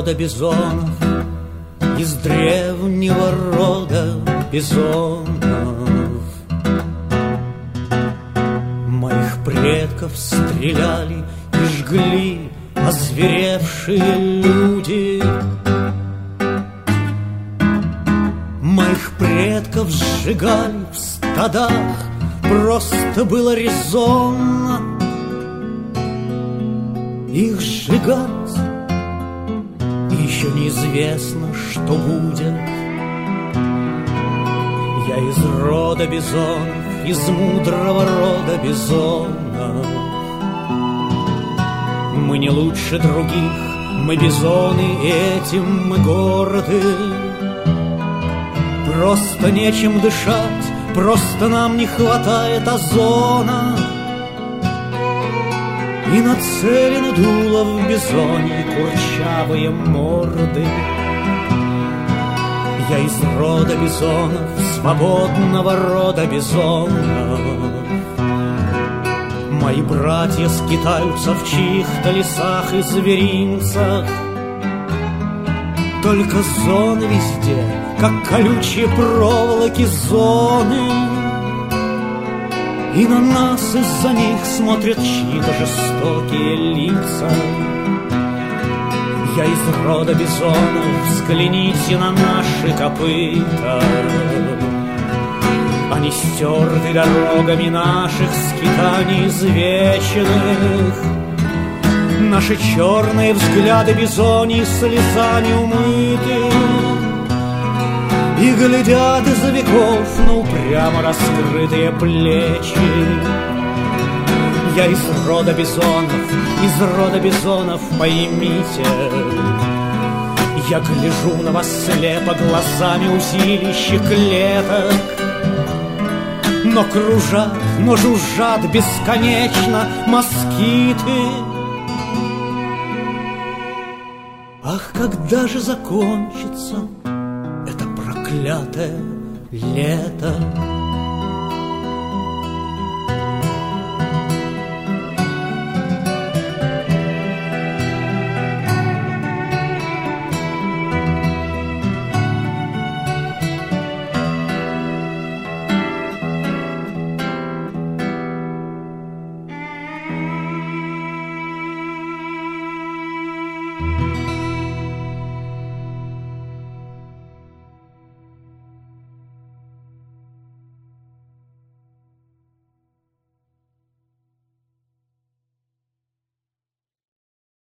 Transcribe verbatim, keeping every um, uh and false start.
рода бизонов, из древнего рода бизонов. Моих предков стреляли и жгли озверевшие люди. Моих предков сжигали в стадах, просто было резонно их сжигать. И еще неизвестно, что будет. Я из рода бизонов, из мудрого рода бизонов. Мы не лучше других, мы бизоны, этим мы горды. Просто нечем дышать, просто нам не хватает озона. И нацелены дуло в бизоне курчавые морды. Я из рода бизонов, свободного рода бизонов. Мои братья скитаются в чьих-то лесах и зверинцах. Только зоны везде, как колючие проволоки зоны. И на нас из-за них смотрят чьи-то жестокие лица. Я из рода бизонов, взгляните на наши копыта. Они стерты дорогами наших скитаний извеченных. Наши черные взгляды бизоний слезами умыты. И глядят из-за веков на упрямо раскрытые плечи. Я из рода бизонов, из рода бизонов, поймите. Я гляжу на вас слепо глазами узилища клеток. Но кружат, но жужжат бесконечно москиты. Ах, когда же закончится это проклятое лето?